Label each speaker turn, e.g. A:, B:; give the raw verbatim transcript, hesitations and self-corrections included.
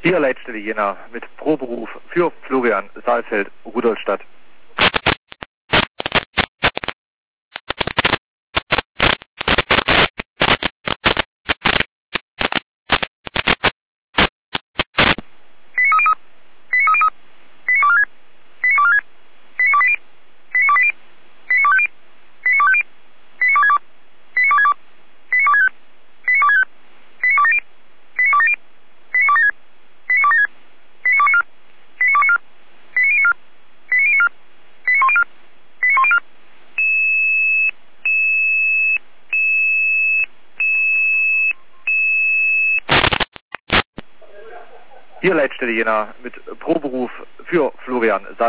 A: Hier Leitstelle Jena mit Proberuf für Florian Saalfeld, Rudolstadt. Hier Leitstelle Jena mit Proberuf für Florian Saalfeld.